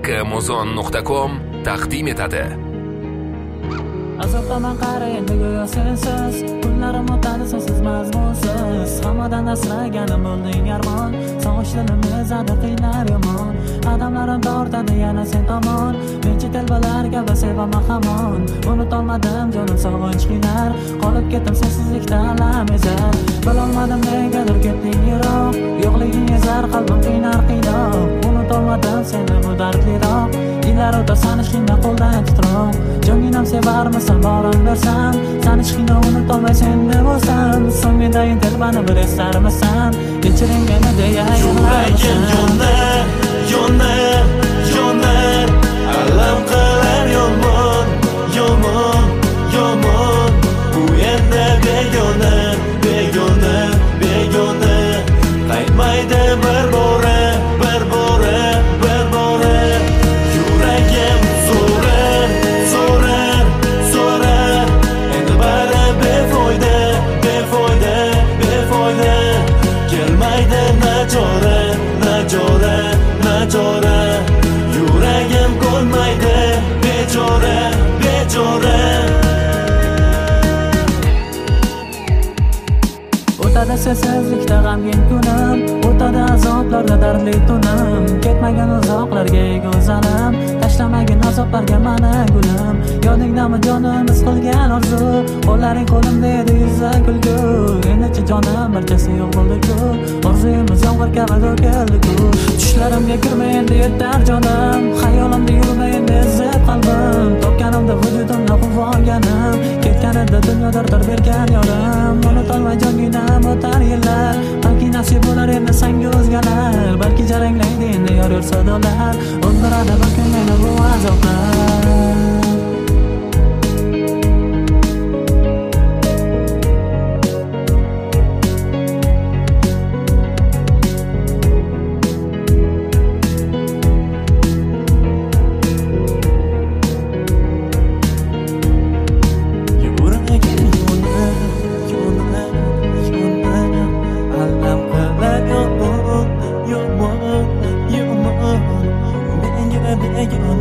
haqqimuzon.com taqdim etadi. Azobdaman qara endi go'yo sensiz, kunlarim o'tadi sensiz mazmunsiz. Hammadan asraganim bo'lding armon, sog'ishlarni ezadi qiynar yomon. Qadamlarim tortadi yana sen tomon, men chet elbalar kabi sevaman hamon. Unutolmadim jonim sog'inch qiynar, qolib ketdim sensizlikda alam ezar. Bilolmadim negadir ketding yiroq, yo'qliging ezar qalbim qiynar qiynoq. Unutolmadim seni bu dardliroq, yillar o'tar sanishingda qo'ldan titroq. Jonginam sevarmisan borim bersam, sanishingni unutolmay seni bo'lsam, so'nggidayin telbani bir esarmisan, kechiring meni deya yuragim yonar, yonar, yonar, alam qilar yomon, yomon, yomon. Bu endi begona, begona, begona, qaytmaydi bir bora, bir bora, bir bora. Yuragim so'rar, so'rar, so'rar, endi bari befoyda, befoyda, befoyda. Kelmaydi nachora, nachora, nachora. Yuragim ko'nmaydi, bechora, bechora. O'tadi sensizlikda g'amgin kunim, o'tadi azoblarda dardli tunim. Ketmagan uzoqlarga go'zalim, tashlamagin azoblarga mani gulim. Yodingdami jonimiz qilgan orzu, qo'llaring qo'limda edi yuzda kulgu. Endi jonim barchasi yo'q bo'ldi-ku, orzuyimiz yomg'ir kabi to'kildi-ku. Tushlarimga kirma endi yetar jonim, xayolimda yurma endi ezib qalbim. Topganimda vujudimda quvonganim, ketganida dunyoda dard bergan yorim. Unutolmay jonginam o'tar yillar, balki nasib bo'lar endi senga o'zgalar. Balki jaranglaydi endi yor sadolar, o'ldiradi bir kun meni bu azoblar. You're